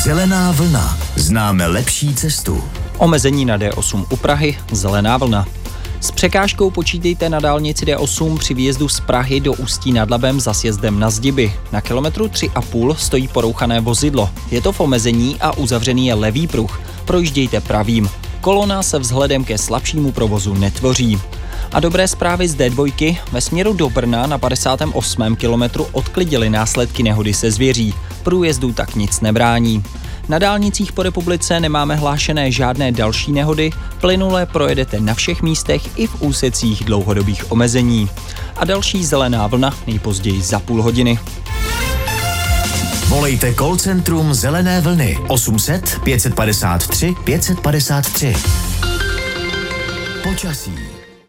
Zelená vlna. Známe lepší cestu. Omezení na D8 u Prahy, zelená vlna. S překážkou počítejte na dálnici D8 při výjezdu z Prahy do Ústí nad Labem za sjezdem na Zdiby. Na kilometru 3,5 stojí porouchané vozidlo. Je to v omezení a uzavřený je levý pruh. Projíždějte pravým. Kolona se vzhledem ke slabšímu provozu netvoří. A dobré zprávy z D2. Ve směru do Brna na 58. kilometru odklidily následky nehody se zvěří. Průjezdu tak nic nebrání. Na dálnicích po republice nemáme hlášené žádné další nehody, plynule projedete na všech místech i v úsecích dlouhodobých omezení. A další zelená vlna nejpozději za půl hodiny. Volejte call centrum Zelené vlny 800 553 553. Počasí.